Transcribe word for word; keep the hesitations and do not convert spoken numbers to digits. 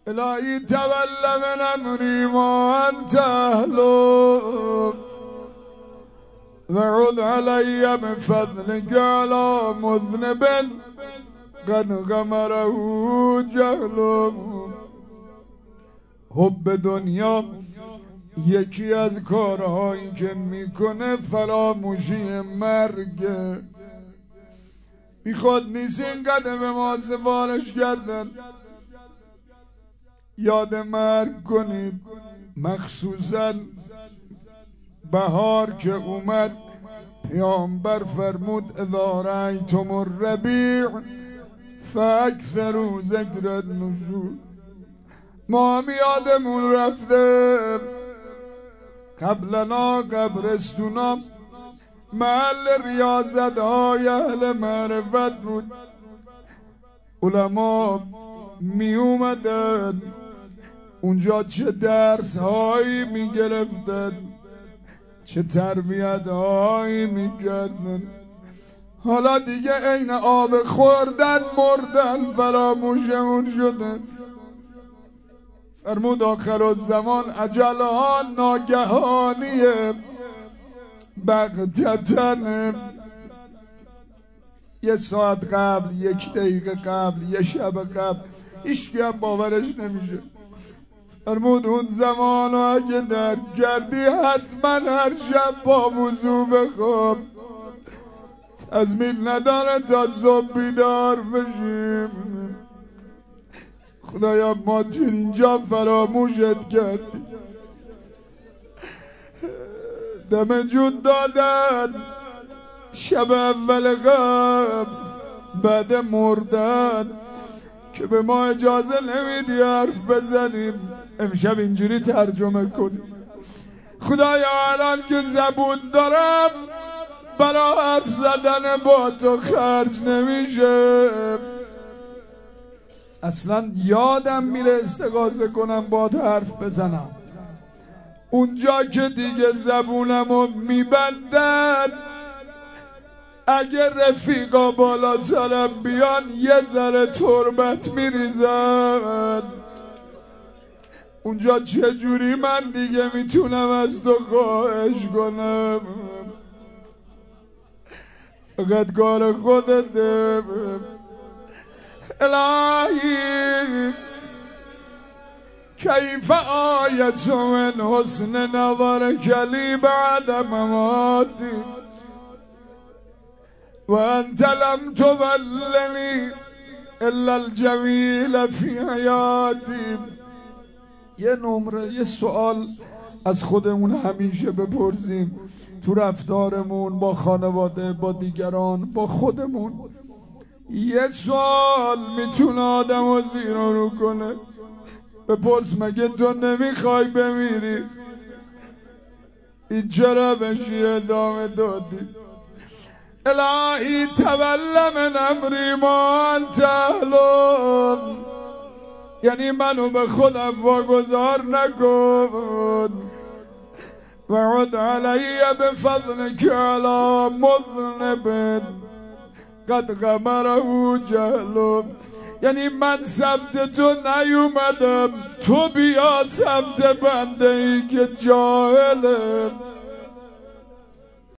الهی تول من امری ما انت اهلو وعد علی بفضلك على مذنب قد غمره جهل. حب دنیا یکی از کارهایی که میکنه فراموشی مرگ. بی خود نیست اینقدر به ما سفارش کردن یاد مرگ کنید، مخصوصا بهار که اومد پیامبر فرمود اذا رأیتم الربیع فاکثروا ذکر النشور. ما هم یادمون رفته قبلنا قبرستونا محل ریاضت های اهل معرفت بود. علما می اومدن اونجا چه درس هایی می گرفتن، چه تربیت هایی می کردن. حالا دیگه عین آب خوردن مردن فراموشمون شده. فرمود آخر الزمان اجل ها ناگهانیه، بغتتن، یه ساعت قبل، یک دقیقه قبل، یه شب قبل، هیچکی هم باورش نمیشه. فرمود اون زمان اگه درک کردی حتما هر شب با وضو بخواب، تضمین نداره تا صبح بیدار بشیم. خدایا ما تو اینجا فراموشت کردی. دم جود دادن شب اول قبل بعد مردن که به ما اجازه نمیدی حرف بزنیم، امشب اینجوری ترجمه کنیم. خدایا الان که زبون دارم برای حرف زدن با تو خرج نمیشه. اصلا یادم میره استغاثه کنم با تو حرف بزنم. اونجا که دیگه زبونمو میبندن اگه رفیقا بالا سرم بیان یه ذره تربت میریزن. اونجا چجوری من دیگه میتونم از تو خواهش کنم؟ فقط کار خودته. الهی کیف آیت من حسن نظرک لی بعد مماتی و انت لم تولنی الا الجمیل فی حیاتی. یه نمره، یه سوال از خودمون همیشه بپرسیم تو رفتارمون با خانواده، با دیگران، با خودمون. یه سوال میتونه آدم رو زیر و رو کنه. بپرس مگه تو نمیخوای بمیری؟ این چرا بشی ادامه دادی؟ الهی تول من امری ما انت اهلو، یعنی منو به خودم واگذار نکن. وعد علی بفضلک علی مذنب قد غمره جهل. یعنی من سمت تو نیومدم، تو بیا سمت بنده ای که جاهله.